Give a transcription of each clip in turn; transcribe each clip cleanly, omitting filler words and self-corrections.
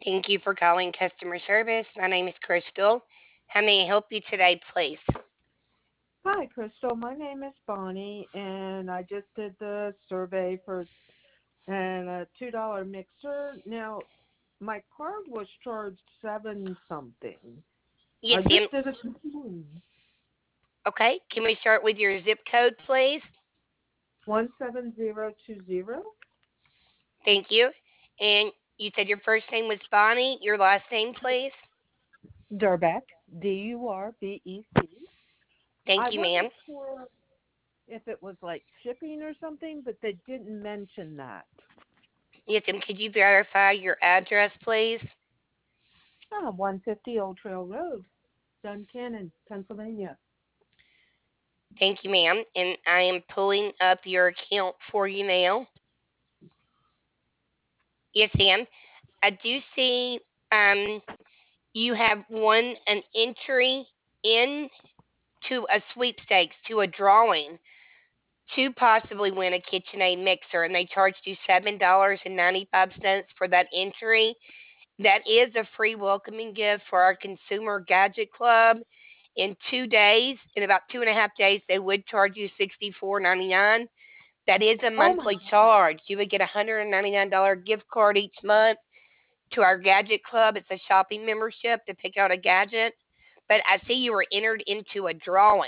Thank you for calling customer service. My name is Crystal. How may I help you today, please? Hi, Crystal. My name is Bonnie, and I just did the survey for and a $2 mixer. Now, my card was charged seven something. I Yes, ma'am. just did a complaint. Okay, can we start with your zip code, please? 17020. Thank you. And you said your first name was Bonnie. Your last name, please? Durbeck, Durbec. I Thank you, wasn't ma'am. sure if it was like shipping or something, but they didn't mention that. Yes, ma'am. Could you verify your address, please? 150 Old Trail Road, Duncannon, Pennsylvania. Thank you, ma'am. And I am pulling up your account for you now. Yes, ma'am. I do see um you have won an entry in to a sweepstakes, to a drawing, to possibly win a KitchenAid mixer, and they charged you $7.95 for that entry. That is a free welcoming gift for our Consumer Gadget Club. In 2 days, in about 2.5 days, they would charge you $64.99. That is a Oh my monthly charge. You would get a $199 gift card each month to our Gadget Club. It's a shopping membership to pick out a gadget. But I see you were entered into a drawing.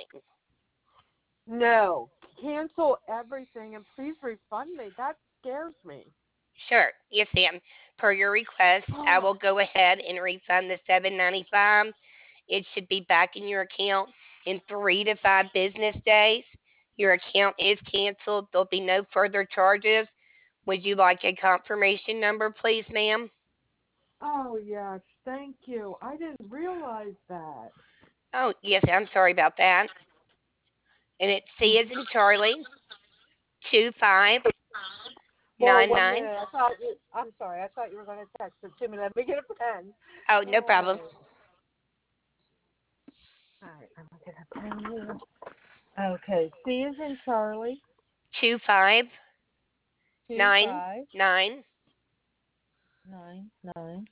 No, cancel everything and please refund me. That scares me. Sure. Yes, ma'am. Per your request, I Oh, will go ahead and refund the $7.95. It should be back in your account in 3 to 5 business days. Your account is canceled. There'll be no further charges. Would you like a confirmation number, please, ma'am? oh yes, thank you. I didn't realize that. Oh, yes, I'm sorry about that. And it's C as in Charlie, two five Well, nine one nine. minute. I'm sorry. I thought you were going to text it to me. Let me get a pen. Oh, no problem. Oh, all right. I'm going to get a pen here. Okay. C is in Charlie. Two five Two nine five nine nine nine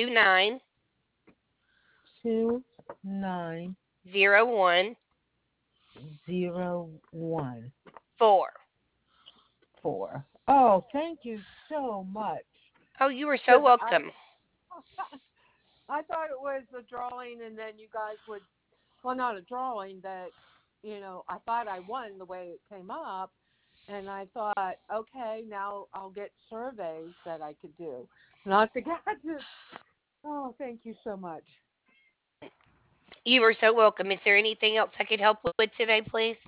29 01 4. 4. Oh, thank you so much. Oh, you are so Because I welcome. I thought it was a drawing, and then you guys would, well, not a drawing, that, I thought I won the way it came up. And I thought, okay, now I'll get surveys that I could do, not the gadgets. Oh, thank you so much. You are so welcome. Is there anything else I could help with today, please?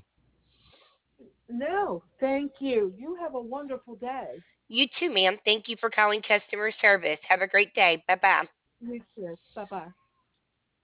No, thank you. You have a wonderful day. You too, ma'am. Thank you for calling customer service. Have a great day. Bye bye. You too. Bye bye.